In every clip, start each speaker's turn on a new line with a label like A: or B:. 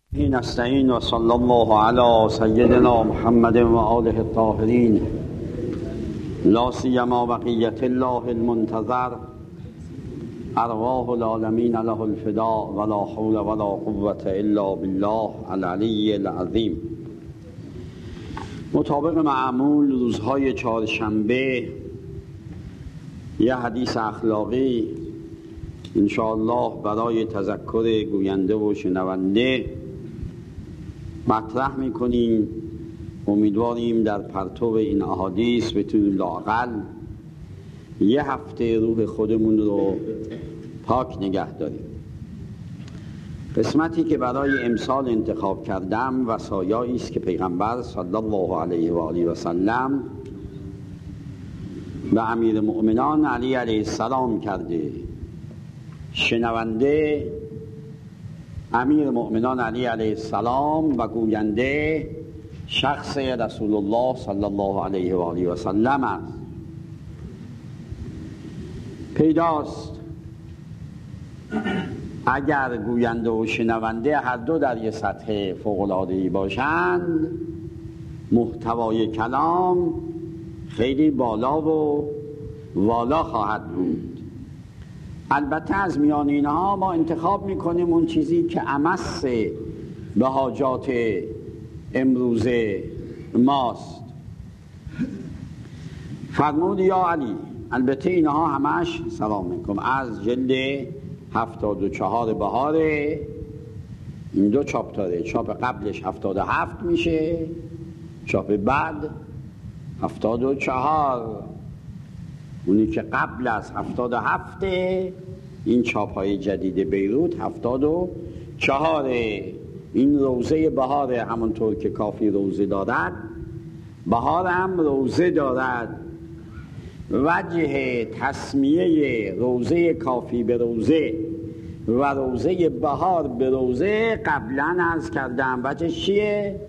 A: نستعين وصلى الله على سيدنا محمد وآله الطاهرين لا سيما بقية الله المنتظر أرواح العالمين له الفداء ولا حول ولا قوة إلا بالله العلي العظيم. مطابق معمول روزهای چهارشنبه یه حدیث اخلاقی انشاءالله برای تذکر گوینده و شنونده مطرح میکنیم. امیدواریم در پرتو این احادیث بتونیم لااقل یه هفته روح خودمون رو پاک نگه داریم. قسمتی که برای امسال انتخاب کردم وصایایی است که پیغمبر صلی الله علیه و آله و سلم به امیر مؤمنان علی علیه السلام کرده. شنونده امیر مؤمنان علی علیه السلام و گوینده شخص رسول الله صلی الله علیه و آله و سلم است. پیداست اگر گوینده و شنونده هر دو در یک سطح فوق‌العاده‌ای باشند، محتوای کلام خیلی بالا و والا خواهد بود. البته از میان اینها ما انتخاب میکنیم اون چیزی که امس به حاجات امروز ماست. فرمود یا علی، البته اینها همش سلام میکنم از جلد 74 بهاره. این دو چاپ داره، چاپ قبلش 77 میشه، چاپ بعد 74. اونی که قبل از 77 این چاپ های جدید بیروت 74. این روزه بهاره، همونطور که کافی روزه دارد بهار هم روزه دارد. وجه تسمیه روزه کافی به روزه و روزه بهار به روزه قبلا عرض کردم. وجه چیه؟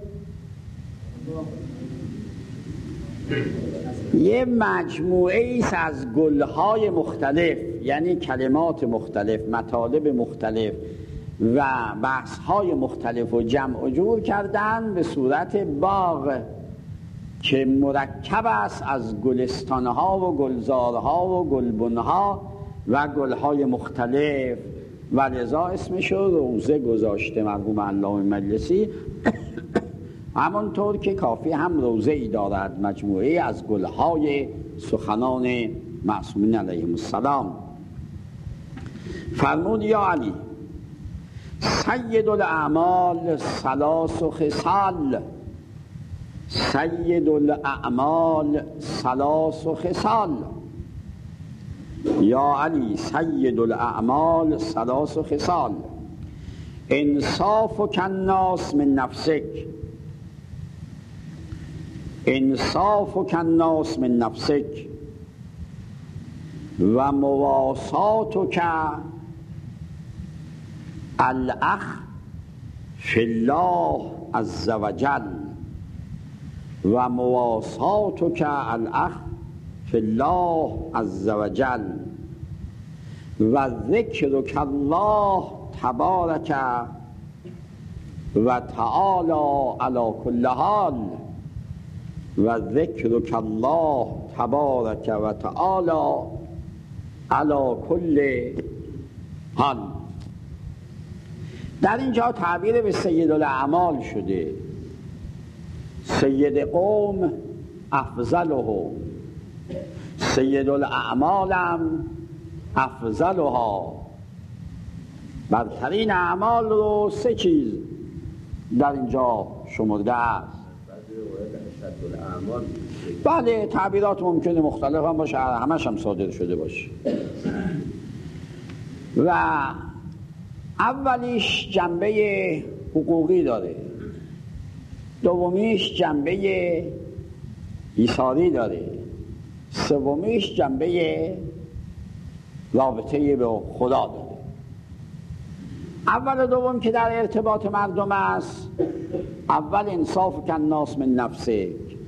A: یه مجموعه ایست از گلهای مختلف، یعنی کلمات مختلف، مطالب مختلف و بحثهای مختلف و جمع و جور کردن به صورت باغ که مرکب است از گلستانها و گلزارها و گلبنها و گلهای مختلف و لذا اسمشو روزه گذاشته مرحوم علامه مجلسی. همونطور که کافی هم روزه ای دارد، مجموعه از گلهای سخنان معصومین علیهم السلام. فرمود یا علی، سید الاعمال ثلاث خصال، سید الاعمال ثلاث خصال. یا علی سید الاعمال ثلاث خصال، انصافک الناس من نفسک، انصافک الناس من نفسک و مواساتک الاخ فی الله عز وجل، و مواساتک الاخ فی الله عز وجل و ذکرک الله تبارک و تعالی علی کل حال، و ذکرک الله تبارک و تعالی علی کل حال. در اینجا تعبیر به سید الاعمال شده. سید قوم افضلهم، سید الاعمالم افضلها. برترین اعمال رو سه چیز در اینجا شمرده است. بله تعبیرات ممکنه مختلف هم باشه، همش هم صادر شده باشه. و اولیش جنبه حقوقی داره، دومیش جنبه ایثاری داره، سومیش جنبه رابطه به خدا داره. اول و دوم که در ارتباط مردم است، اول انصاف کن الناس من نفسک.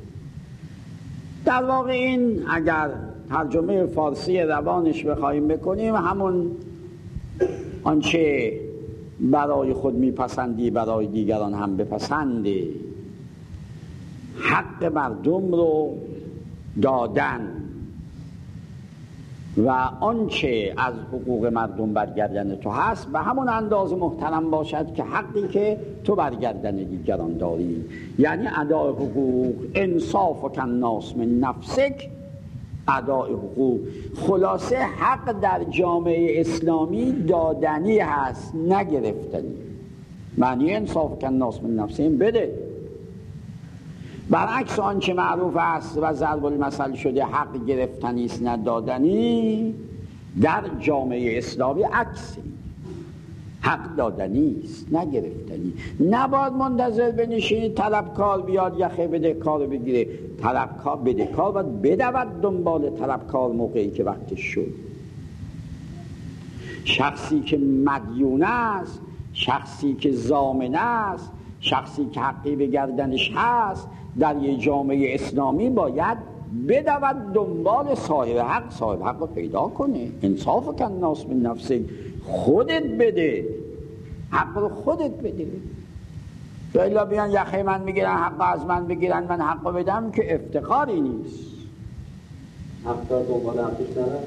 A: در واقع این اگر ترجمه فارسی روانش بخوایم بکنیم همون آنچه برای خود میپسندی برای دیگران هم بپسنده. حق مردم رو دادن و آنچه از حقوق مردم برگردن تو هست به همون اندازه محترم باشد که حقی که تو برگردن دیگران داری، یعنی ادای حقوق. انصاف و کناس من نفسک، ادای حقوق. خلاصه حق در جامعه اسلامی دادنی هست، نگرفتنی. معنی انصاف و کناس من نفسک بده. برعکس آنچه معروف است و ضرب المثل شده حق گرفتنی است نه دادنی، در جامعه اسلامی عکسی، حق دادنی است نه گرفتنی. نباید منتظر بنشینی طلبکار بیاد یخه بدهکار رو بگیره. طلبکار بدهکار باید بدود دنبال طلبکار موقعی که وقتش شد. شخصی که مدیون است، شخصی که ضامن است، شخصی که حقی به گردنش هست در یه جامعه اسلامی باید بدود دنبال صاحب حق. صاحب حق رو پیدا کنه. انصاف کن ناس من نفسه، خودت بده حق رو، خودت بده. الا بیان یخه من میگیرن حق از من بگیرن من حق رو بدم که افتخاری نیست.
B: حق دار دنبال حقش دارن.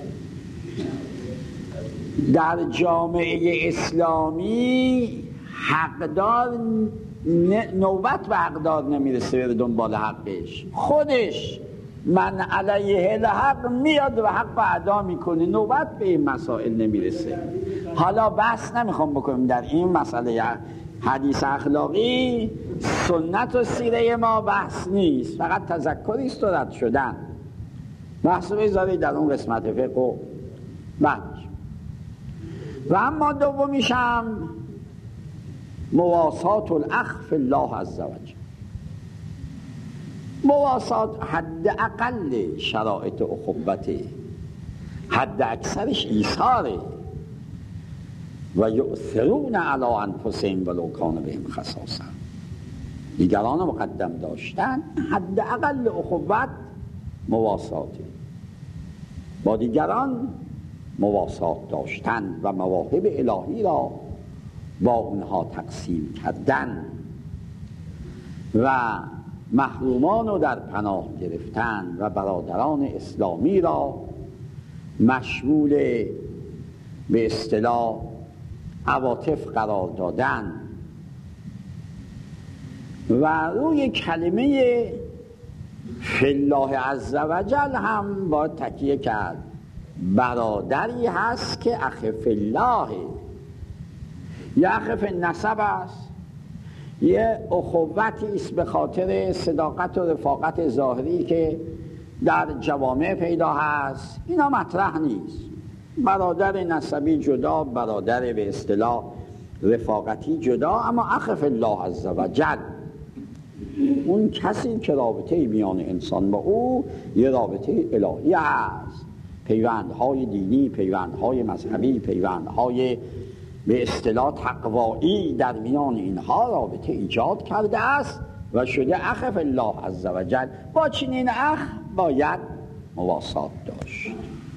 A: در جامعه اسلامی حقدار نوبت به حقدار نمیرسه بره دنبال حقش، خودش من علیه الحق میاد و حق ادا میکنه، نوبت به این مسائل نمیرسه. حالا بحث نمیخوام بکنیم در این مسئله حدیث اخلاقی، سنت و سیره ما بحث نیست، فقط تذکری است و رد شدن. بحث رو بذارید در اون قسمت فقه و بحث. و اما دومیشم مواسات الاخ فی الله عز وجل. مواسات حد اقل شرایط اخوته، حد اکثرش ایثاره. و یؤثرون علی انفسهم ولو کان بهم خصاصه. دیگران مقدم داشتن، حد اقل اخوت مواساته، با دیگران مواسات داشتن و مواهب الهی را با اونها تقسیم کردن و محرومان رو در پناه گرفتن و برادران اسلامی را مشمول به اصطلاح عواطف قرار دادن و روی کلمه فی الله عز وجل هم باید تکیه کرد. برادری هست که اخ فی الله، یه اخ فی النسب است، یه اخوتی است به خاطر صداقت و رفاقت ظاهری که در جوامع پیدا هست. اینا مطرح نیست. برادر نسبی جدا، برادر به اصطلاح رفاقتی جدا، اما اخ فی الله عز وجل اون کسی که رابطه میان انسان با او یه رابطه الهی هست، پیوندهای دینی، پیوندهای مذهبی، پیوندهای به اصطلاح تقوایی در میان اینها رابطه ایجاد کرده است و شده اخ فی الله عز وجل. با چنین اخ باید مواسات داشت.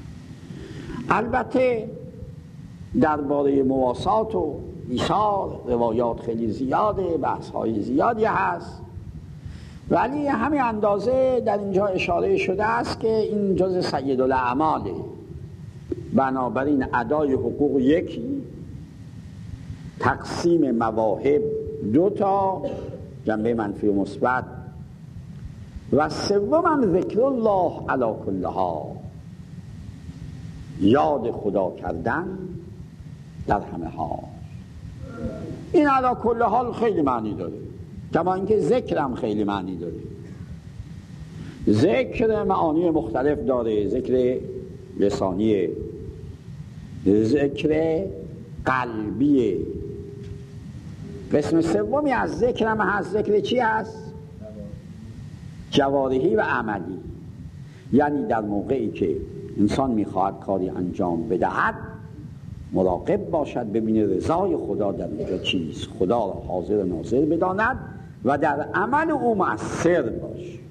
A: البته درباره مواسات و ایثار روایات خیلی زیاده، بحث‌های زیادی هست، ولی همین اندازه در اینجا اشاره شده است که این جز سید الاعماله. بنابراین ادای حقوق یکی، تقسیم مواهب دو تا، جنبه منفی و مثبت، و سوم ذکر الله علی کل حال، یاد خدا کردن در همه حال. این علی کل حال خیلی معنی داره، کما اینکه ذکر هم خیلی معنی داره. ذکر معانی مختلف داره، ذکر لسانیه، ذکر قلبیه. قسم سومی از ذکر هم هست. ذکر چی هست؟ جوارحی و عملی. یعنی در موقعی که انسان میخواهد کاری انجام بدهد مراقب باشد ببینه رضای خدا در اونجا چیست، خدا را حاضر و ناظر بداند و در عمل او مؤثر باش.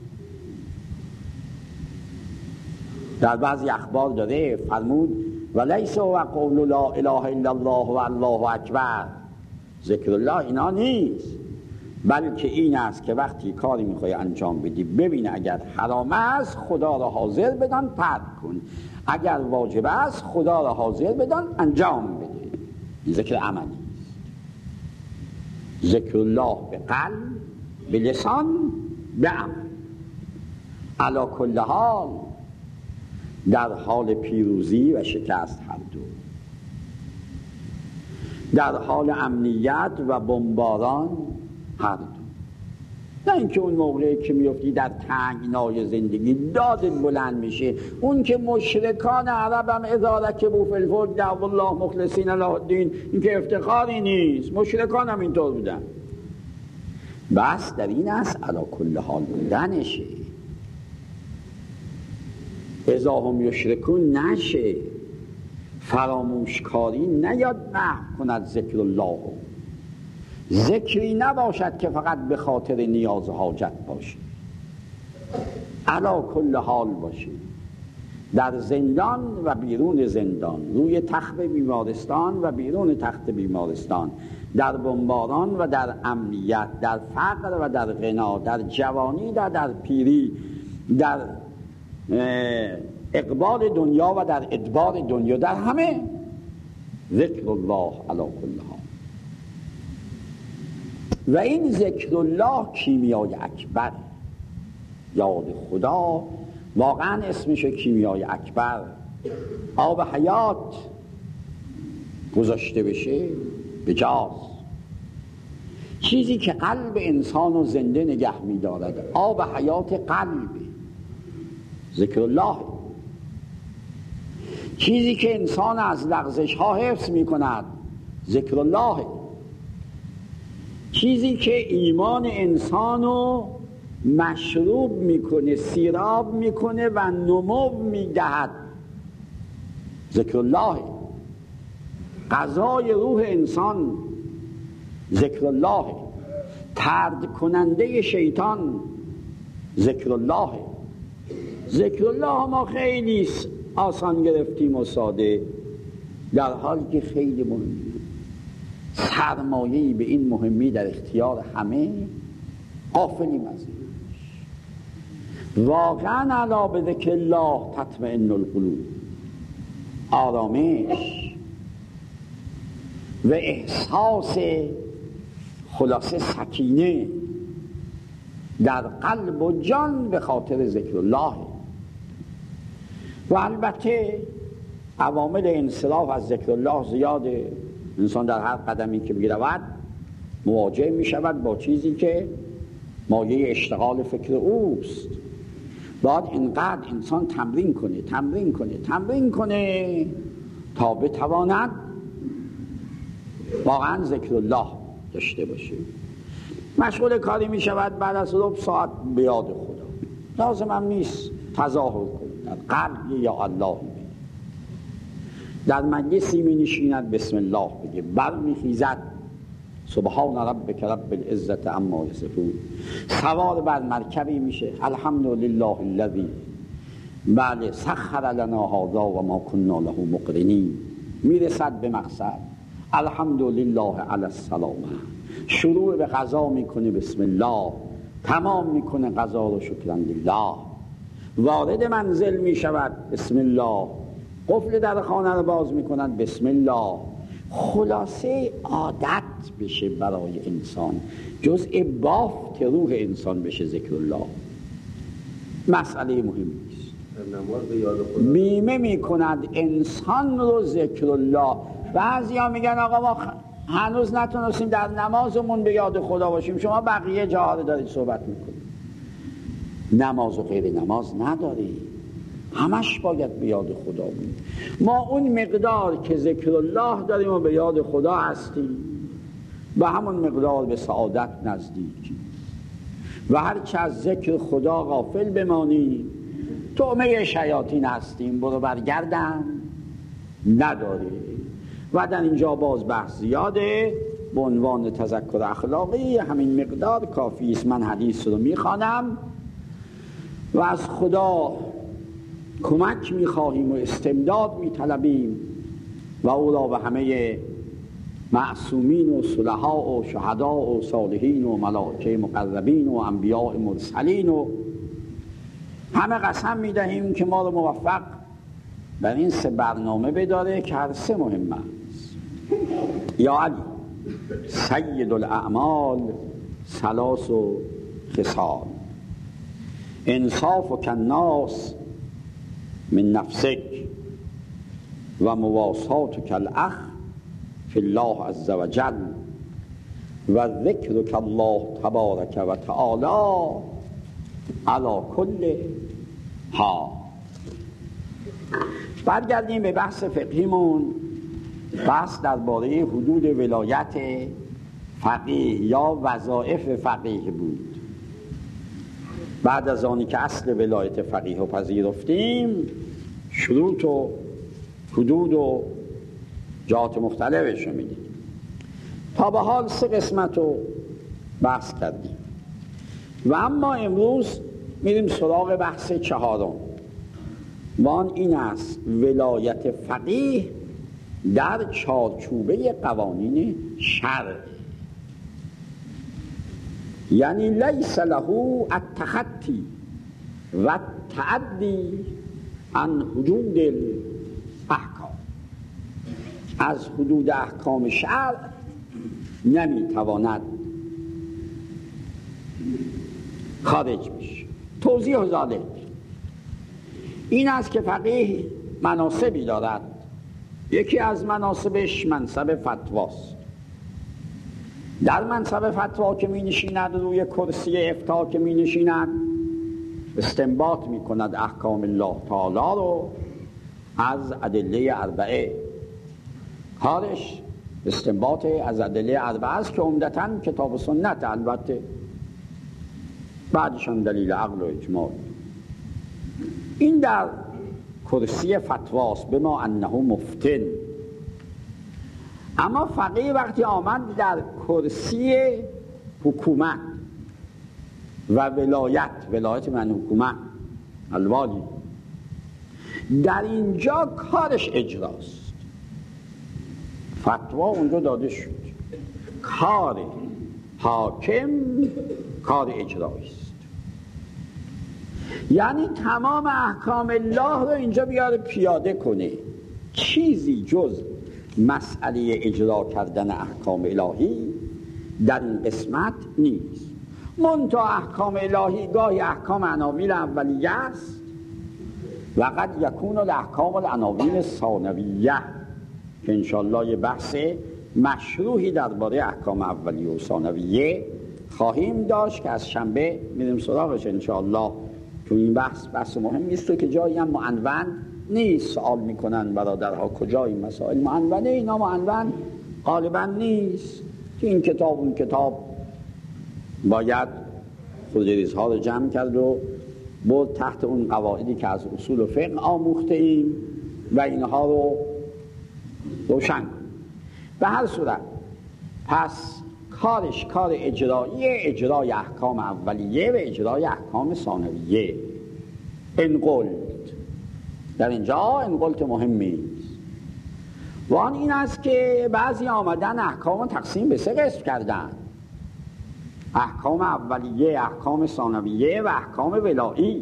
A: در بعضی اخبار داره فرمود و لیس و قول لا اله الا الله و الله اکبر، ذکر الله اینا نیست، بلکه این است که وقتی کاری میخوای انجام بدی ببین اگر حرام است خدا را حاضر بدان ترک کن، اگر واجب است خدا را حاضر بدان انجام بده. این ذکر عملی است. ذکر الله به قلب، به لسان، به عمل. علی کل حال در حال پیروزی و شکست هر دو، در حال امنیت و بمباران هر دو. نه اینکه اون موقعی که میفتی در تنگنای زندگی دادت بلند میشه، اون که مشرکان عرب هم اذا رکبوا فی الفلک دعوا الله مخلصین له الدین، این که افتخاری نیست، مشرکان هم اینطور بودن. بس در این است علی کل حال بودنشه، اذا هم یشرکون نشه، فراموشکاری نیاد محو کند ذکر الله. ذکری نباشد که فقط به خاطر نیاز و حاجت باشه، علی کل حال باشه، در زندان و بیرون زندان، روی تخت بیمارستان و بیرون تخت بیمارستان، در بمباران و در امنیت، در فقر و در غنا، در جوانی و در پیری، در اقبال دنیا و در ادبار دنیا، در همه ذکر الله علی کل حال. و این ذکر الله کیمیای اکبر، یاد خدا واقعا اسمش کیمیای اکبر. آب حیات گذاشته بشه بجاز، چیزی که قلب انسان رو زنده نگه می‌دارد، آب حیات قلب ذکر الله، چیزی که انسان از لغزش ها حفظ می‌کند ذکر الله، چیزی که ایمان انسان رو مشروب میکنه، سیراب میکنه و نمو میدهد ذکر الله، غذای روح انسان ذکر الله، طرد کننده شیطان ذکر الله. ذکر الله ما خیلی آسان گرفتیم و ساده، در حالی که خیلی مهمه، سرمایه‌ای به این مهمی در اختیار همه، غافلیم از این. واقعا علا به ذکر الله تطمئن القلوب، آرامش و احساس خلاصه سکینه در قلب و جان به خاطر ذکر الله. و البته عوامل انصراف از ذکر الله زیاده، انسان در هر قدمی که می‌رود مواجه می‌شود با چیزی که مایه اشتغال فکر اوست. باید اینقدر انسان تمرین کنه تا بتواند واقعا ذکر الله داشته باشه. مشغول کاری می‌شود، بعد از ربع ساعت به یاد خدا، لازم هم نیست تظاهر کنه، در قلب یا الله بگه، در مجلسی می‌نشیند بسم الله بگه، برمیخیزد سبحان ربک رب العزت عما یصفون، سوار بر مرکبی میشه الحمدلله الذی بله سخر لنا هذا و ما كنا له مقرنین، میرسد به مقصد الحمدلله علی السلامه، شروع به غذا میکنه بسم الله، تمام میکنه غذا رو شکرا لله، وارد منزل میشود بسم الله، قفل در خانه رو باز میکنند بسم الله. خلاصه عادت بشه برای انسان، جزء بافت روح انسان بشه ذکر الله، مسئله مهمی است. بیمه میکند انسان رو ذکر الله. بعضی ها میگن آقا ما هنوز نتونستیم در نمازمون به یاد خدا باشیم، شما بقیه جاها رو دارید صحبت میکنید. نماز و غیر نماز نداری، همش باید به یاد خدا بود. ما اون مقدار که ذکر الله داریم و به یاد خدا هستیم، به همون مقدار به سعادت نزدیکیم. و هرچه از ذکر خدا غافل بمانیم طعمه شیاطین هستیم، برو برگردن نداری. و در اینجا باز بحث زیاده، به عنوان تذکر اخلاقی همین مقدار کافی است. من حدیث رو میخوانم و از خدا کمک میخواهیم و استمداد میطلبیم و او را به همه معصومین و صلحاء و شهداء و صالحین و ملائکه مقربین و انبیاء مرسلین و همه قسم میدهیم که ما رو موفق بر این 3 برنامه بداره که هر 3 مهم است. یا علی سید الاعمال 3 خصال انصاف و کناس من نفسک و مواسات کالاخ فی الله عز وجل و ذکر کالله تبارک و تعالی علی کل ها. برگردیم به بحث فقهیمون. بحث درباره حدود ولایت فقیه یا وظایف فقیه بود. بعد از آنی که اصل ولایت فقیه رو پذیرفتیم، شروط و حدود و جهات مختلفش رو میدیم. تا به حال 3 قسمت رو بحث کردیم و اما امروز میریم سراغ بحث 4 و آن این است: ولایت فقیه در چارچوبه قوانین شرع، یعنی لیس له التخطی و التعدی عن حدود الاحکام. از حدود احکام شرع نمیتواند خارج بشه. توضیح ذلک این است که فقیه مناصبی دارد. یکی از مناصبش منصب فتواست. در منصب فتوا که می نشیند، روی کرسی افتاء که می نشیند، استنباط می کند احکام الله تعالی رو از ادله 4. کارش استنباط از ادله 4 است که عمدتاً کتاب و سنت، البته بعدشان دلیل عقل و اجماع. این در کرسی فتواست، به ما انه مفتن. اما فقیه وقتی آمد در کرسی حکومت و ولایت من حکومت الوالی، در اینجا کارش اجراست. فتوا اونجا داده شد، کار حاکم کار اجراییست. یعنی تمام احکام الله رو اینجا بیاره پیاده کنه. چیزی جز مسئله اجرا کردن احکام الهی در این قسمت نیست. منتها احکام الهی گاهی احکام عناوین اولیه است و قد یکون الاحکام العناوین ثانویه، که انشاءالله یه بحث مشروحی درباره احکام اولیه و ثانویه خواهیم داشت که از شنبه میریم سراغش انشاءالله. تو این بحث مهم است که جایی هم معنون نیست. سوال میکنن برادرها کجا این مسائل معنونه؟ اینا معنون غالبا نیست که این کتاب اون کتاب باید خودریزها رو جمع کرد و برد تحت اون قواعدی که از اصول فقه آموخته ایم و اینها رو روشن کنیم. به هر صورت پس کارش کار اجراییه، اجرای احکام اولیه و اجرای احکام ثانویه. انقلت در اینجا انقلت مهمی است و آن این است که بعضی آمدن احکام تقسیم به 3 قسم کردن: احکام اولیه، احکام ثانویه و احکام ولایی.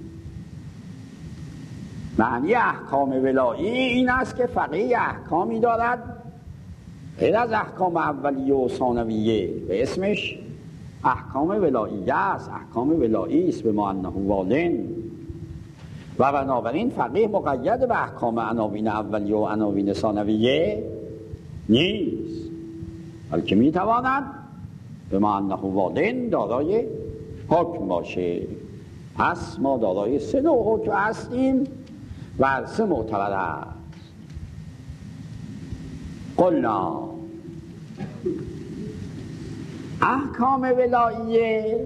A: معنی احکام ولایی این است که فقیه احکامی دارد غیر از احکام اولیه و ثانویه و اسمش احکام ولاییه است. احکام ولایی است به ما انه والن و بنابراین فقیه مقید به احکام عناوین اولیه و عناوین ثانویه نیست، بلکه میتواند به ما انه والن دارای حکم باشه. پس ما دارای 3 نوع حکم هستیم و هر 3 معتبر است. قلنا احکام ولاییه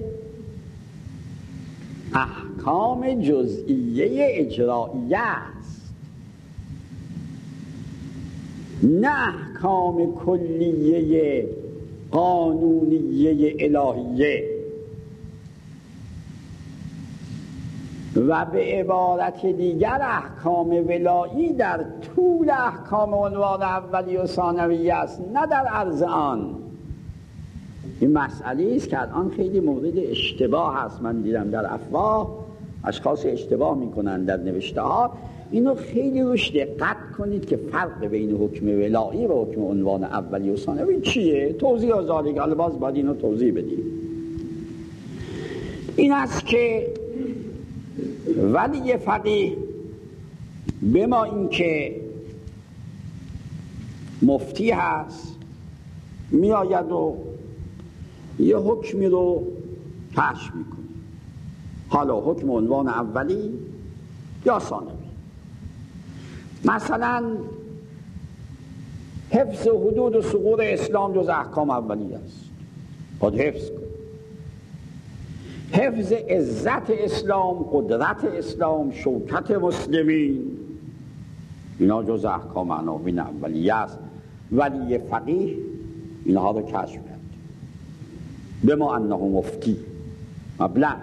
A: احکام جزئیه اجرائیه است، نه احکام کلیه قانونیه الهیه. و به عبارت دیگر احکام ولایی در طول احکام عنوان اولی و ثانوی است، نه در عرض آن. این مسئله است که الان خیلی مورد اشتباه هست. من دیدم در افواه اشخاص اشتباه میکنن در نوشته ها. اینو خیلی روش دقت کنید که فرق بین حکم ولایی و حکم عنوان اولی و ثانوی چیه. توضیح از ذالک، حالا باز باید اینو توضیح بدیم. این است که ولی فقیه به ما این که مفتی هست میآید و یه حکمی رو کشف میکنه، حالا حکم عنوان اولی یا ثانوی. مثلا حفظ حدود و ثغور اسلام جز احکام اولی است، باید حفظ کن. حفظ عزت اسلام، قدرت اسلام، شوکت مسلمین، اینا جز احکام عناوین اولیه است. ولی فقیه اینها رو کشف کرد. به ما انه مفتی مبلغ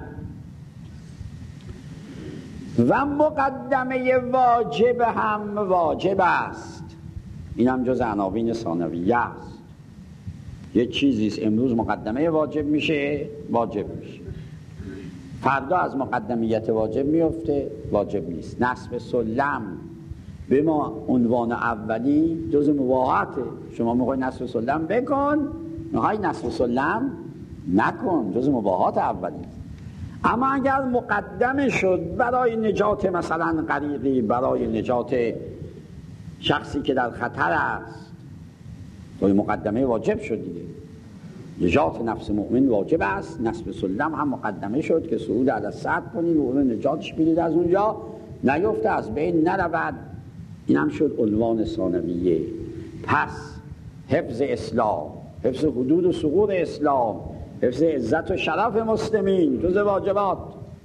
A: و مقدمه واجب هم واجب است. این هم جز عناوین ثانویه است. یه چیزیست امروز مقدمه واجب میشه، واجب میشه، فردا از مقدمیت واجب میفته، واجب نیست. نصب سلم به ما عنوان اولی جز مباحاته. شما میخوای نصب سلم بکن، میخوای نصب سلم نکن، جز مباحات اولی. اما اگر مقدمه شد برای نجات مثلا غریقی، برای نجات شخصی که در خطر است، توی مقدمه واجب شد دیگه. نجات نفس مؤمن واجب است. نصب سلم هم مقدمه شد که صعود علی السطح کنید و اون نجاتش بدید، از اونجا نیفته، از بین نرود. این هم شد عنوان ثانویه. پس حفظ اسلام، حفظ حدود و ثغور اسلام، حفظ عزت و شرف مسلمین جز واجبات.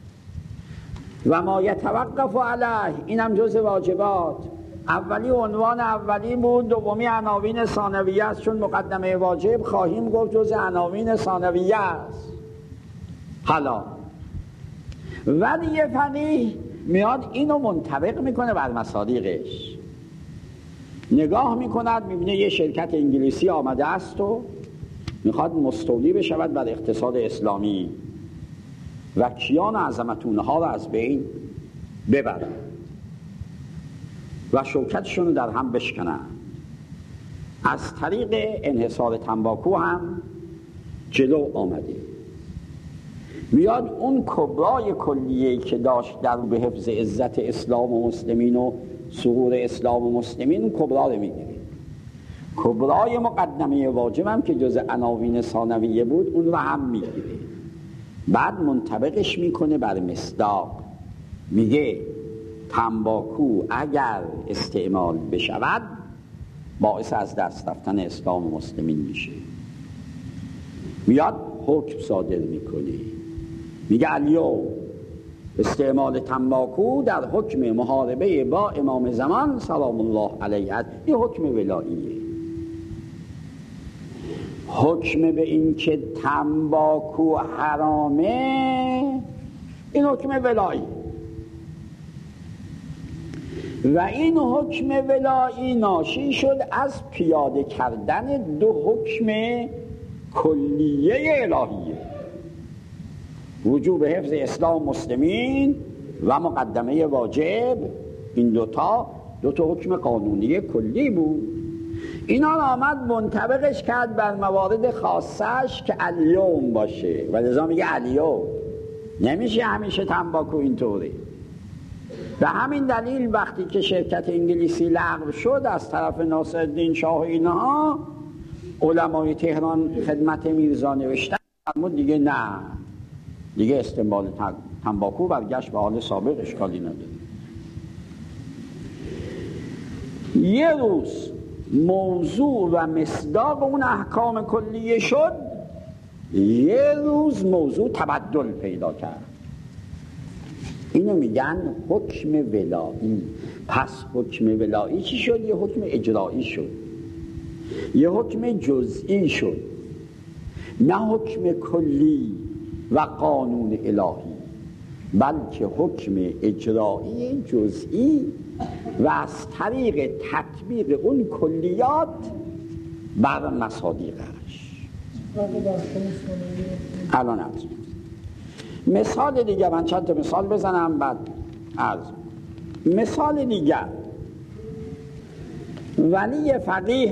A: و ما یتوقف علیه، این هم جز واجبات. اولی عنوان اولی بود، دومی عناوین ثانویه است. چون مقدمه واجب خواهیم گفت جز عناوین ثانویه است. حالا ولی فقیه میاد اینو منطبق میکنه بر مصادیقش. نگاه میکند میبینه یه شرکت انگلیسی آمده است و میخواد مستولی بشود بر اقتصاد اسلامی و کیان عظمتونه ها رو از بین ببرد و شوکتشون رو در هم بشکنن. از طریق انحصار تنباکو هم جلو آمده. میاد اون کبرای کلیه‌ای که داشت در به حفظ عزت اسلام و مسلمین و ظهور اسلام و مسلمین، اون کبرا رو میگیره. کبرای مقدمه واجب هم که جز عناوین ثانویه بود، اون رو هم میگیره. بعد منطبقش میکنه بر مصداق. میگه تنباکو اگر استعمال بشود باعث از دست رفتن اسلام و مسلمین میشه. میاد حکم صادر میکنه، میگه الیوم استعمال تنباکو در حکم محاربه با امام زمان سلام الله علیه است. این حکم ولاییه. حکم به این که تنباکو حرامه، این حکم ولایی. و این حکم ولایی ناشی شد از پیاده کردن دو حکم کلیه الهیه: وجوب حفظ اسلام مسلمین و مقدمه واجب. این دو تا حکم قانونی کلی بود. اینا آمد منطبقش کرد بر موارد خاصش که الیوم باشه و لذا میگه الیوم. نمیشه همیشه تنباکو اینطوری. به همین دلیل وقتی که شرکت انگلیسی لغو شد از طرف ناصرالدین شاه اینها، علمای تهران خدمت میرزا نوشتن اما دیگه نه، دیگه استعمال تنباکو برگشت به حال سابق، اشکالی نداره. یه روز موضوع و مصداق اون احکام کلیه شد، یه روز موضوع تبدل پیدا کرد. اینو میگن حکم ولایی. پس حکم ولایی چی شد؟ یه حکم اجرایی شد، یه حکم جزئی شد، نه حکم کلی و قانون الهی. بلکه حکم اجرایی جزئی و از طریق تطبیق اون کلیات بر مصادیقش. الان عرض مثال دیگه، من چند تا مثال بزنم بعد عرض. مثال دیگر، ولی فقیه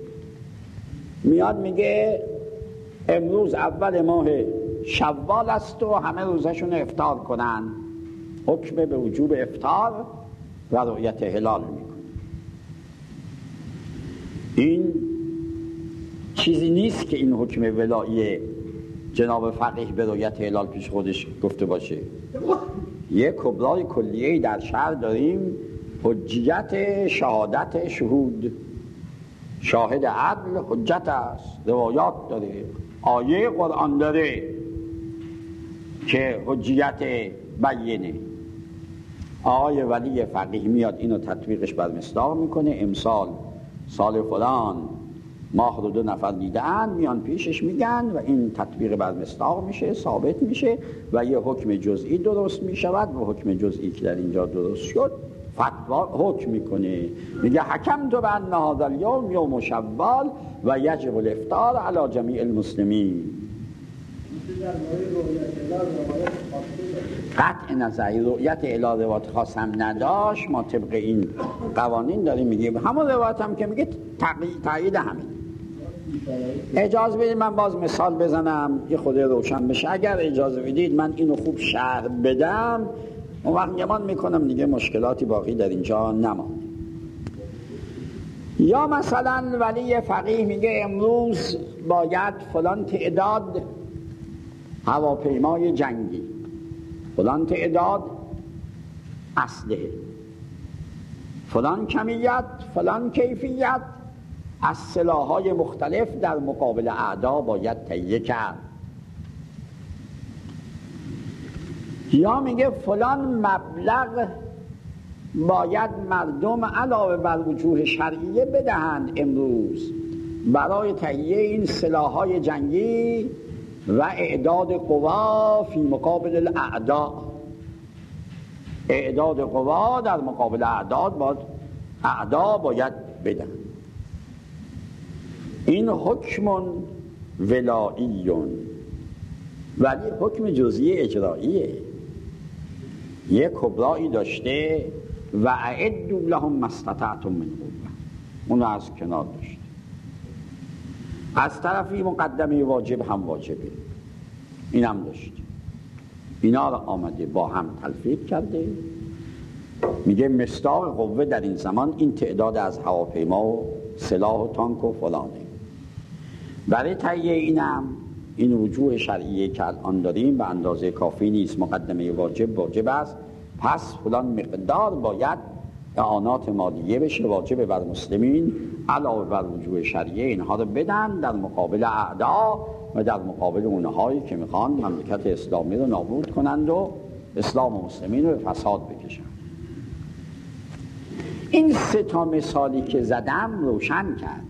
A: میاد میگه امروز اول ماه شوال است و همه روزشون افطار کنن، حکم به وجوب افطار و رؤیت هلال میکنه. این چیزی نیست که این حکم ولایی جناب فقیه به رؤیت هلال پیش خودش گفته باشه. یک کبرای کلیه‌ای در شرع داریم، حجیت شهادت شهود. شاهد عدل حجت است، روایات داره، آیه قرآن داره که حجیت بیینه. آقای ولی فقیه میاد اینو تطبیقش بر مصداق میکنه. امسال سال فلان ماه رو 2 نفر دیدن، میان پیشش میگن و این تطبیق بر مصداق میشه، ثابت میشه و یه حکم جزئی درست میشود و حکم جزئی که در اینجا درست شد فتوا حکم میکنه، میگه حکم تو به ان هذا الیوم یوم شوال و یجب الافطار علی جمیع المسلمین. قطع نظری رؤیت الی روایت خاصم نداشت، ما طبق این قوانین داریم میگیم همون روایت هم که میگه تایید همین. اجازه بدید من باز مثال بزنم یه خود روشن بشه. اگر اجازه بدید من اینو خوب شرح بدم، اون وقت گمان میکنم دیگه مشکلاتی باقی در اینجا نمانه. یا مثلا ولی فقیه میگه امروز باید فلان تعداد هواپیمای جنگی، فلان تعداد اسلحه، فلان کمیت، فلان کیفیت از سلاح‌های مختلف در مقابل اعدا باید تهیه کرد. یا میگه فلان مبلغ باید مردم علاوه بر وجوه شرعیه بدهند امروز برای تهیه این سلاح‌های جنگی و اعداد قوا فی مقابل الاعدا. اعداد قوا در مقابل اعدا باید بدن. این حکم ولائیون، ولی حکم جزئی اجراییه. یک کبرایی داشته و اعدوا لهم ما استطعتم من قوة، اون از کنار داشته. از طرفی مقدمه واجب هم واجبه، این هم داشته. اینا رو آمده با هم تلفیق کرده، میگه مصداق قوه در این زمان این تعداد از هواپیما و سلاح و تانک و فلانه. برای تهیه اینم این وجوه شرعیه که الان داریم به اندازه کافی نیست. مقدمه واجب است، پس فلان مقدار باید اعانات مالیه بشه، واجب بر مسلمین علاوه بر وجوه شرعیه اینها رو بدن در مقابل اعدا و در مقابل اونهایی که میخوان مملکت اسلامی رو نابود کنند و اسلام و مسلمین رو به فساد بکشند. این 3 مثالی که زدم روشن کرد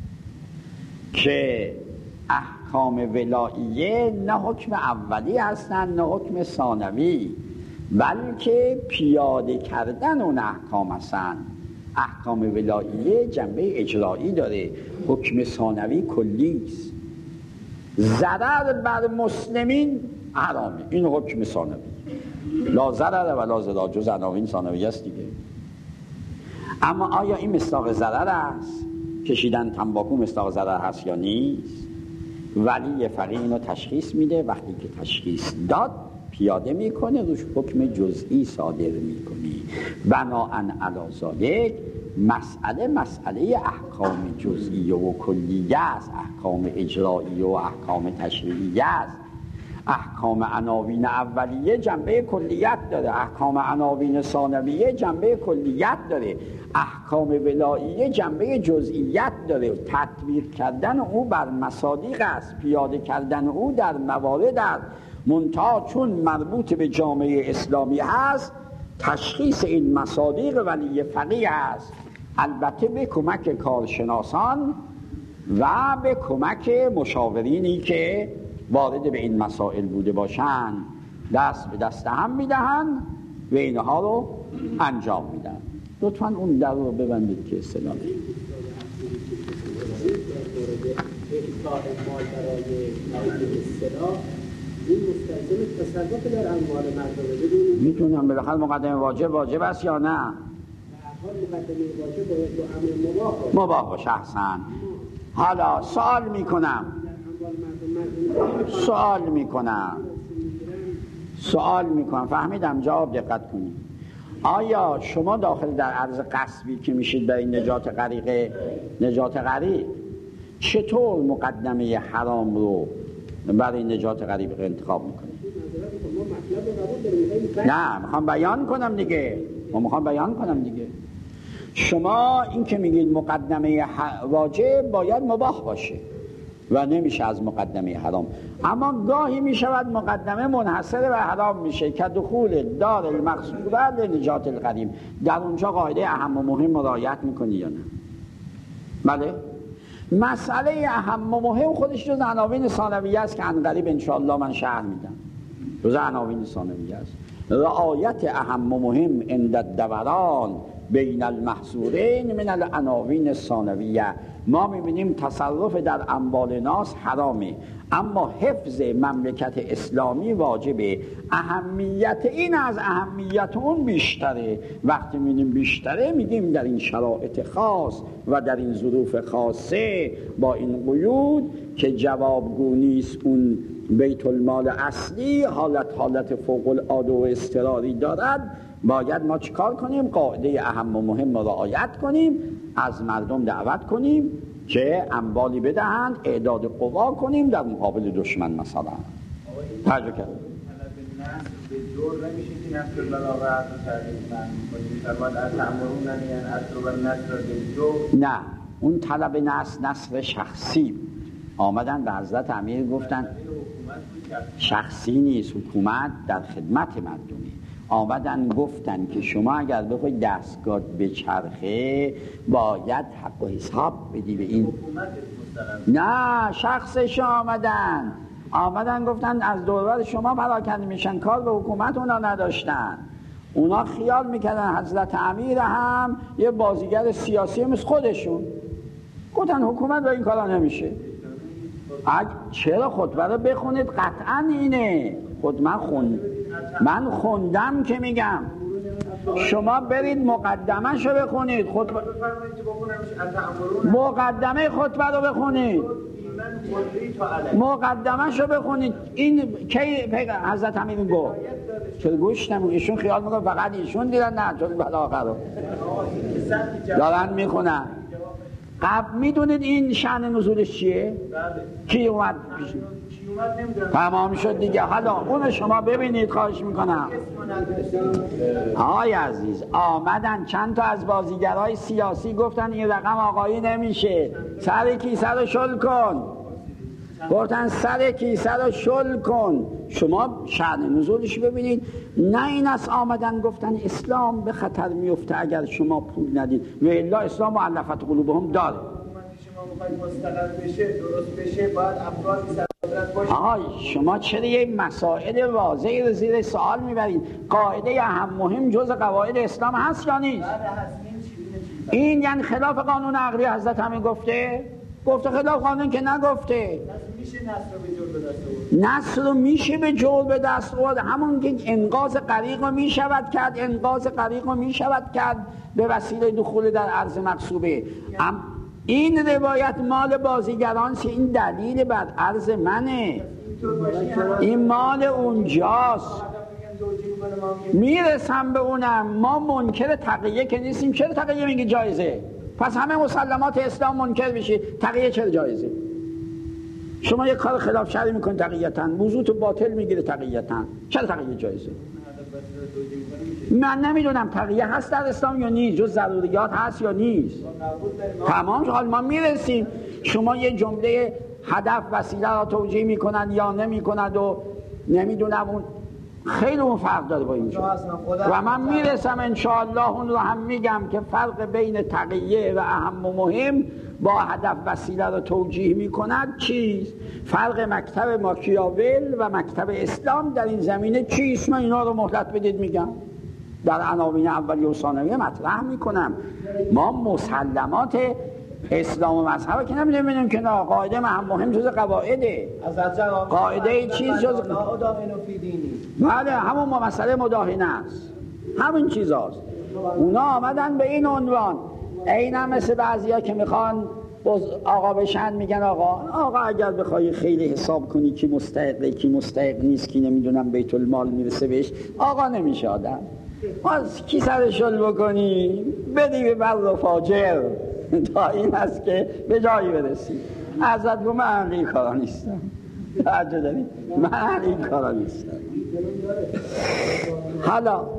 A: که احکام ولاییه نه حکم اولی هستند نه حکم ثانوی، بلکه پیاده کردن اون احکام هستند. احکام ولاییه جنبه اجرایی داره، حکم ثانوی کلی است. ضرر بر مسلمین حرامه، این حکم ثانوی. لا ضرر و لا ضرار، جز عناوین ثانوی است دیگه. اما آیا این مصداق ضرر است؟ کشیدن تنباکو مصداق ضرر هست یا نیست؟ ولی فقیه اینو تشخیص میده، وقتی که تشخیص داد پیاده میکنه، روش حکم جزئی صادر میکنه. بناءً علی ذالک مسئله احکام جزئی و کلیه است، احکام اجرایی و احکام تشریعی است. احکام عناوین اولیه جنبه کلیت داره، احکام عناوین ثانویه جنبه کلیت داره، احکام ولاییه جنبه جزئیت داره. تطبیق کردن او بر مصادیق است، پیاده کردن او در موارد است. منتها چون مربوط به جامعه اسلامی هست، تشخیص این مصادیق ولی فقیه است، البته به کمک کارشناسان و به کمک مشاورینی که وارد به این مسائل بوده باشند. دست به دست هم میدهن و اینها رو انجام میدن. لطفاً اون در رو ببندید که اصطلاح
B: احساء مال برای نهایی اصطلاح این مستلزم تصرف در اموال مردم بدونیم.
A: میتونم بالاخره مقدمه واجب است یا نه؟
B: حال مقدمه واجب باید با امر مباح باشه.
A: مباح باشه. احسن. حالا سوال میکنم فهمیدم، جواب دقت کنید. آیا شما داخل در عرض قصبی که میشید برای نجات غریق چطور مقدمه حرام رو برای نجات غریق انتخاب میکنید؟ نه، میخوام بیان کنم دیگه. شما این که میگید مقدمه واجب باید مباح باشه و نمیشه از مقدمه حرام، اما گاهی میشود مقدمه منحصر به حرام میشه که دخول دار المقصوده لنجات الغریق. در اونجا قاعده اهم و مهم رعایت میکنی یا نه؟ بله. مسئله اهم و مهم خودش جز عناوین ثانویه است که عنقریب انشاءالله من شرح میدم. جز عناوین ثانویه است. رعایت اهم و مهم عند الدوران بین المحصورین من العناوین الثانویه. ما میبینیم تصرف در اموال ناس حرامه، اما حفظ مملکت اسلامی واجبه. اهمیت این از اهمیت اون بیشتره. وقتی میبینیم بیشتره میگیم در این شرایط خاص و در این ظروف خاصه با این قیود که جوابگو نیست اون بیت المال اصلی حالت فوق العاده و اضطراری دارد، باید ما چیکار کنیم؟ قاعده اهم و مهم رعایت کنیم، از مردم دعوت کنیم که اموالی بدهند، اعداد قوا کنیم در مقابل دشمن. مثلا توجه کرد
C: به جور نمیشه که نصر بلاغت و تعریف من کنیم فرماد از تعمرون نمیان اصر و نصر به جور.
A: نه، اون طلب نصر شخصی آمدن به حضرت امیر گفتن شخصی نیست، حکومت در خدمت مردمی. آمدن گفتن که شما اگر بخوای دستگاه بچرخه باید حق و حساب بدی به این. نه، شخصش آمدن گفتن از دوربر شما پراکنده میشن، کار به حکومت اونا نداشتن. اونا خیال میکردن حضرت امیر هم یه بازیگر سیاسی مثل خودشون. گفتن حکومت با این کارا نمیشه. چرا خطبه رو بخونید؟ قطعا اینه. خود من خوندم که میگم شما برید مقدمه شو بخونید. مقدمه خطبه رو بخونید. مقدمه شو بخونید. این کی حضرت امیر گفت؟ چرا گوش نمون؟ ایشون خیال میکنه فقط ایشون دیدن؟ نه، چون بلاغه رو دارن میخونن. قبل میدونید این شأن نزولش چیه؟ کی اومد؟ تمام شد دیگه. حالا اون شما ببینید، خواهش میکنم. آقای عزیز، آمدن چند تا از بازیگرای سیاسی گفتن این رقم آقایی نمیشه، سر کیسه رو شل کن. گفتن سر کیسه رو شل کن. شما شأن نزولش ببینید. نه این است آمدن گفتن اسلام به خطر میفته اگر شما پول ندید، و الا اسلام معلفت قلوبهم داره.
C: شما مستقر بشه، درست بشه، باید افرادی سرقدرت باشه.
A: آهای شما چرا یه مسائل واضحی رو زیر سوال میبرید؟ قاعده اهم مهم جز قواعد اسلام هست یا نیست؟ این یعنی خلاف قانون عقلی حضرت همین گفته خلاف قانون که نگفته. نصر رو میشه به جور به دست آورد. همون که انقاذ غریق رو میشود کرد به وسیله دخول در ارض مغصوبه. این روایت مال بازیگران، این دلیل بر عرض منه، این مال اونجاست. میرسم به اونم. ما منکر تقیه که نیستیم. چرا تقیه میگی جایزه؟ پس همه مسلمات اسلام منکر بشید، تقیه چرا جایزه؟ شما یک کار خلاف شرعی میکنید تقییتاً، موضوع تو باطل میگیره تقییتاً، چرا تقیه جایزه؟ من نمیدونم تقیه هست در اسلام یا نیست، جز ضروریات هست یا نیست. تمام شد. ما میرسیم. شما یه جمله هدف وسیله را توجیه میکنند یا نمیکنند و نمیدونم اون خیلی اون فرق داره با اینجا و من میرسم انشاءالله اون رو هم میگم که فرق بین تقیه و اهم و مهم با هدف وسیله رو توجیه میکند چیست؟ فرق مکتب ماکیاول و مکتب اسلام در این زمینه چیست؟ من اینا رو مهلت بدید میگم، در عناوین اولیه و ثانویه مطرح میکنم. ما مسلمات اسلام و مذهب که نمیدونیم که نه، قاعده مهم جز قواعده، قاعده چیز جز بله همون مسئله مداهنه است، همین چیز هست. اونا آمدن به این عنوان، اینا مثل بعضی ها که میخوان آقا بشن، میگن آقا اگر بخوای خیلی حساب کنی کی مستحقه کی مستحق نیست کی نمیدونم بیت المال میرسه بهش، آقا نمیشه آدم. باز کی سرشل بکنی بدی به بر و فاجر تا این هست که به جایی برسی. ازت گو من این کارا نیستم، توجه داری؟ من این کارا نیستم. حالا
B: از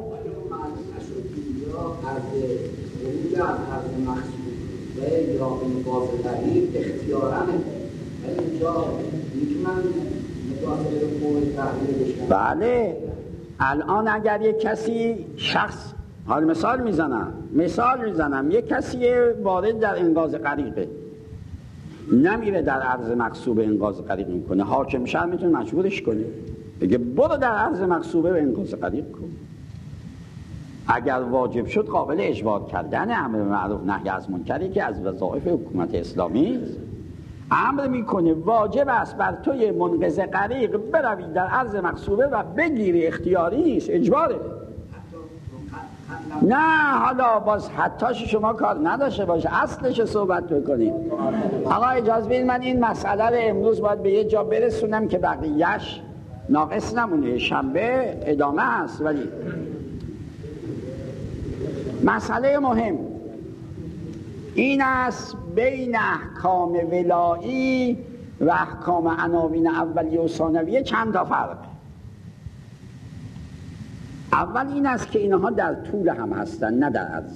B: مقصود یا این بازدهی اختیارم اینجا میتونم مداخله قول تحلیل بشم.
A: بله الان اگر یک کسی شخص، حال مثال میزنم یک کسی وارد در انقاذ غریقه، نمیره در عرض مقصوبه انقاذ غریق میکنه، حاکم شهر میتونه مجبورش کنه بگه برو در عرض مقصوبه و انقاذ غریق کن. اگر واجب شد قابل اجبار کردن، امر معروف نهی از منکری که از وظایف حکومت اسلامی است، امر میکنه واجب است بر توی منقذ غریق بروی در عرض مقصوبه و بگیری، اختیاری نیست، اجباره. نه حالا باز حتاش شما کار نداشته باشه، اصلش صحبت بکنیم. آقا اجازه بدید من این مسئله رو امروز باید به یه جا برسونم که بقیهش ناقص نمونه، شنبه ادامه هست. ولی مسئله مهم این است بین احکام ولایی و احکام عناوین اولیه و ثانویه چند تا فرق. اول این است که اینها در طول هم هستن نه در عرض.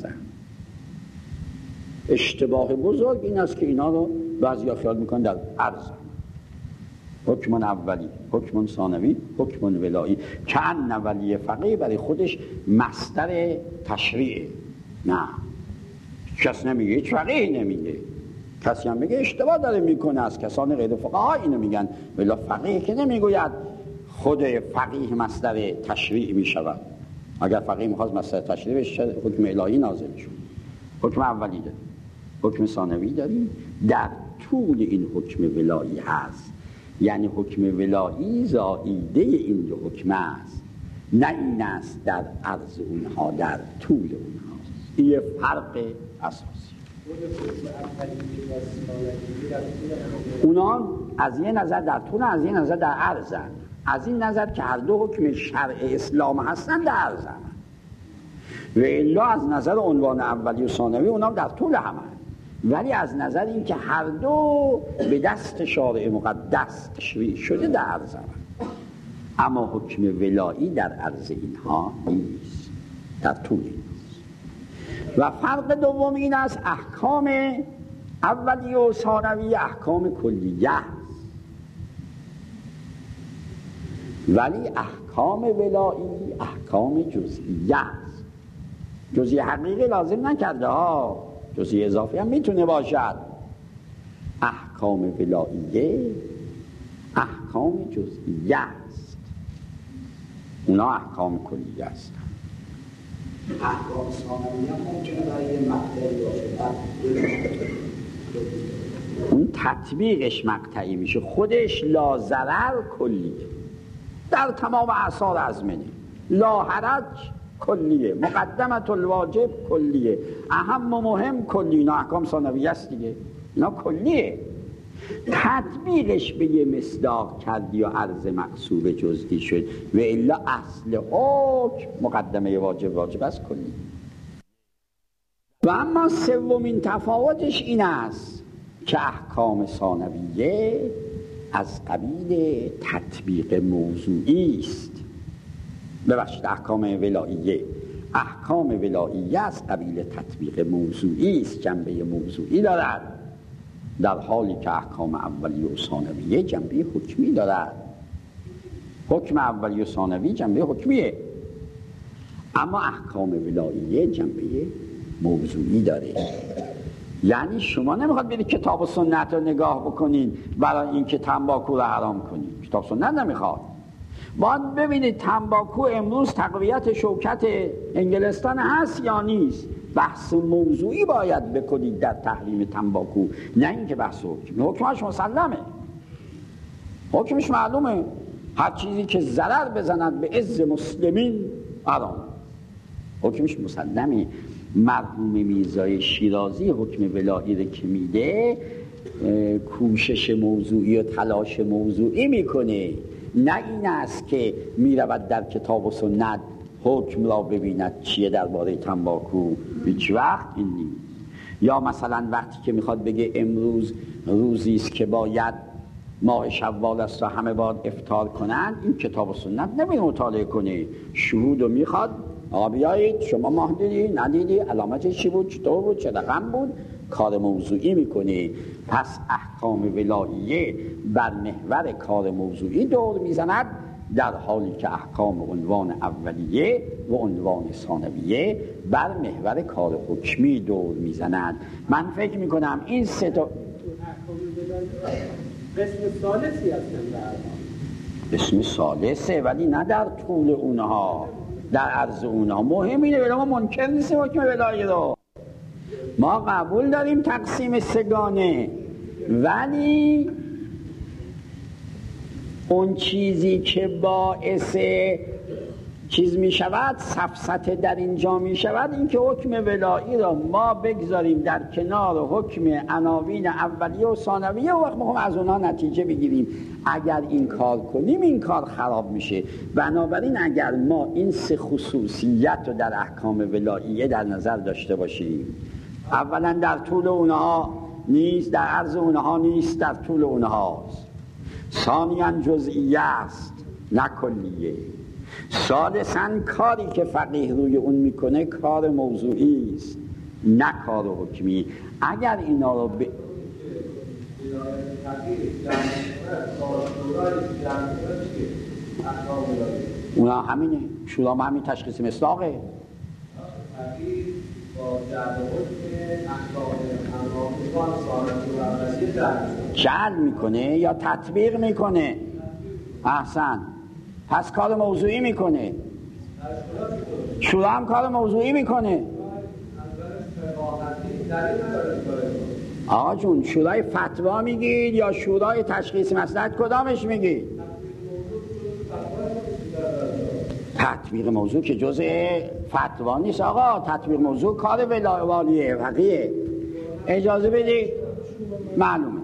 A: اشتباه بزرگ این است که اینا رو بعضیا خیال میکنن در عرض، حکم اولی، حکم ثانوی، حکم ولایی، که ان ولی فقیه برای خودش مصدر تشریعه. نه کس نمیگه، هیچ فقیه نمیگه. کسی هم بگه اشتباه داره میکنه، از کسان غیر فقها اینو میگن، ولی فقیه که نمیگوید خود فقیه مصدر تشریع میشود. اگر فقیه میخواست مصدر تشریع بشه حکم الهی نازل میشد. حکم اولی داریم، حکم ثانوی داریم، در طول این حکم ولایی هست. یعنی حکم ولایی زائیده این دو حکم است، نه این است در عرض اونها، در طول اونها. این یه فرق اساسی. اونا از یه نظر در طول، از یه نظر در عرضن. از این نظر که هر دو حکم شرع اسلام هستن در عرضن، و الا از نظر عنوان اولی و ثانوی اونا در طول همه. ولی از نظر این که هر دو به دست شارع مقدس تشریع شده در عرض، اما حکم ولایی در عرض اینها نیست، در طول نیست. و فرق دوم این است احکام اولیه و ثانویه احکام کلیه است، ولی احکام ولایی احکام جزئیه است. جزئی حقیقی لازم نکرده ها، جزئی اضافی هم میتونه باشد. احکام ولاییه احکام جزئیه است، اونا احکام کلیه است.
B: احکام ثانویه هم ممکنه برای مقطعی باشه،
A: اون تطبیقش مقطعی میشه، خودش لا ضرر کلیه، در تمام اعصار ازمنه، لا حرج کلیه، مقدمت الواجب کلیه، اهم و مهم کلی. اینا احکام ثانویه است دیگه، اینا کلیه. تطبیقش به یه مصداق کردی و عرض مقصود جزئی شد، و الا اصل حکم مقدمه واجب است کلی. و اما سومین تفاوتش این است که احکام ثانویه از قبیل تطبیق موضوعی است. ببخشید احکام ولاییه، احکام ولاییه از قبیل تطبیق موضوعی است، جنبه موضوعی دارد، در حالی که احکام اولیه و ثانویه جنبه حکمی دارد. حکم اولی و ثانوی جنبه حکمیه، اما احکام ولاییه جنبه موضوعی داره. یعنی شما نمیخواد برید کتاب و سنت رو نگاه بکنید برای اینکه تنباکو رو حرام کنید، کتاب سنت نمیخواد. باید ببینید تنباکو امروز تقویت شوکت انگلستان هست یا نیست. بحث موضوعی باید بکنید در تحریم تنباکو، نه اینکه بحث حکم. حکمش مسلمه، حکمش معلومه، هر چیزی که ضرر بزند به عز مسلمین حرام، حکمش مسلمه. مرحوم میرزای شیرازی حکم ولایی رو که میده کوشش موضوعی و تلاش موضوعی میکنه، نه این است که میرود در کتاب و سنت حکم را ببیند چیه درباره تنباکو، هیچ وقت این نیست. یا مثلا وقتی که میخواد بگه امروز روزی است که باید ماه شوال است و همه باید افطار کنن، این کتاب و سنت نمیره مطالعه کنه، شهود رو میخواد آقا بیایید شما ماه دیدی ندیدی، علامتش چی بود، چطور بود، چه رقم بود، کار موضوعی میکنه. پس احکام ولاییه بر محور کار موضوعی دور میزند، در حالی که احکام عنوان اولیه و عنوان ثانویه بر محور کار حکمی دور میزنند. من فکر میکنم این سه تا
B: قسم ثالثی هستن در
A: اسم ثالثه، ولی نه در طول اونها، در عرض اونها. مهم اینه، ولی ما منکر نیستیم حکم ولایی رو، ما قبول داریم تقسیم سگانه، ولی اون چیزی که باعث چیز می شود، سفسطه در اینجا می شود، این که حکم ولایی را ما بگذاریم در کنار حکم عناوین اولیه و ثانویه و وقت میخوام از اونها نتیجه بگیریم. اگر این کار کنیم این کار خراب میشه. بنابراین اگر ما این سه خصوصیت رو در احکام ولاییه در نظر داشته باشیم، اولا در طول اونها نیست، در عرض اونها نیست، در طول اونهاست. ثانیاً جزئیه است نه کلیه. ثالثاً کاری که فقیه روی اون میکنه کار موضوعی است نه کار حکمی. اگر اینا رو اونا همینه، شورا هم همین تشخیص مصداقه. جعل میکنه یا تطبیق میکنه؟ احسن، پس کار موضوعی میکنه. شورا هم کار موضوعی میکنه. آقا جون، شورای فتوا میگید یا شورای تشخیص مصلحت، کدامش میگید؟ تطبیق موضوع که جزء فتوا نیست آقا، تطبیق موضوع کار ولاییه فقیه. اجازه بدید، معلومه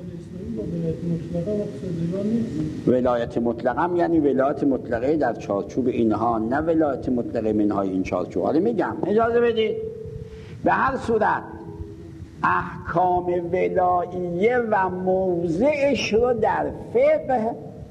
A: ولایت مطلقه یعنی ولایت مطلقه در چارچوب اینها، نه ولایت مطلقه منهای این چارچوب. حالا میگم اجازه بدید. به هر صورت احکام ولاییه و موضعش رو در فقه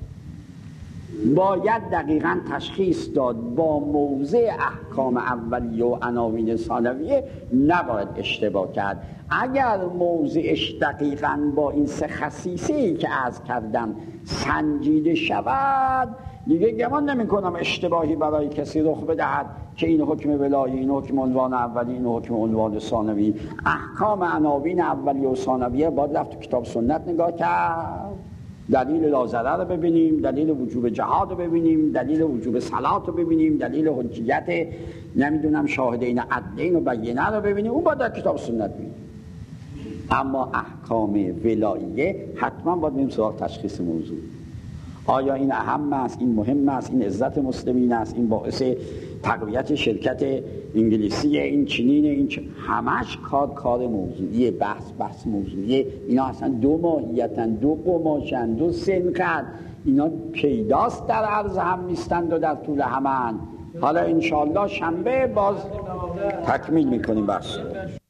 A: باید دقیقاً تشخیص داد. با موضع احکام اولیه و عناوین ثانویه نباید اشتباه کرد. اگر موضعش دقیقاً با این سه خصیصه‌ای که عرض کردم سنجیده شود، دیگه گمان نمی کنم اشتباهی برای کسی رخ بدهد که این حکم ولایی، این حکم عنوان اولی، این حکم عنوان ثانوی. احکام عناوین اولیه و ثانویه باید رفت تو کتاب سنت نگاه کرد، دلیل لازره رو ببینیم، دلیل وجوب جهاد رو ببینیم، دلیل وجوب صلات رو ببینیم، دلیل حجیت نمیدونم شاهدین عدلین و بینه رو ببینیم، اون باید در کتاب سنت ببینیم. اما احکام ولاییه حتما باید بریم سراغ تشخیص موضوع. آیا این اهم است، این مهم است، این عزت مسلمین است، این باعث تقویت شرکت انگلیسیه، این چنینه، این همش کار موضوعیه، بحث موضوعیه. اینا اصلا دو ماهیتن، دو قماشن، دو سنقد، اینا پیداست در عرض هم نیستند و در طول همن. حالا انشاءالله شنبه باز تکمیل میکنیم بحث.